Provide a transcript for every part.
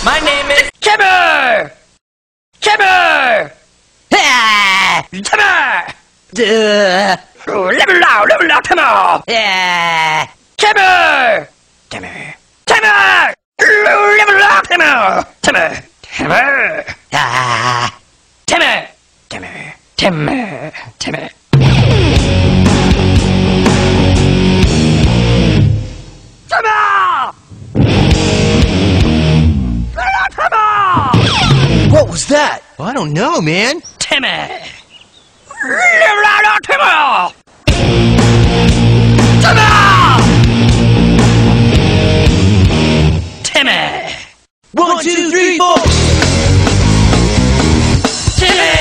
My name is Timmer! Timmer! Timmer! Timmer! Timmer! Timmer! Timmer! Timmer! Timmer! Timmer! Timmer! Timmer! Timmer! Timmer! What was that? Well, I don't know, man. Timmy! Timmy! Timmy! 1, 2, 3, 4. Timmy!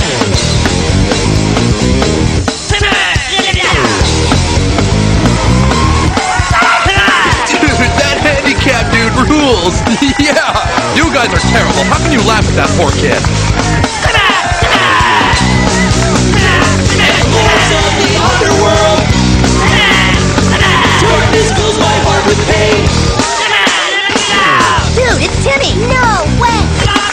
Dude, that handicap dude rules. Yeah, you guys are terrible. How can you laugh at that poor kid? Lords of the underworld. Darkness fills my heart with pain. Dude, it's Timmy! No way!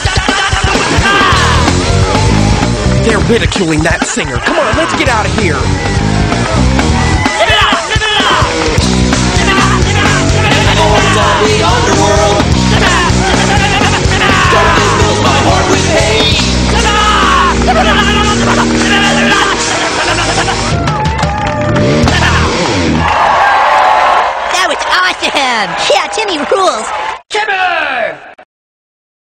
They're ridiculing that singer. Come on, let's get out of here.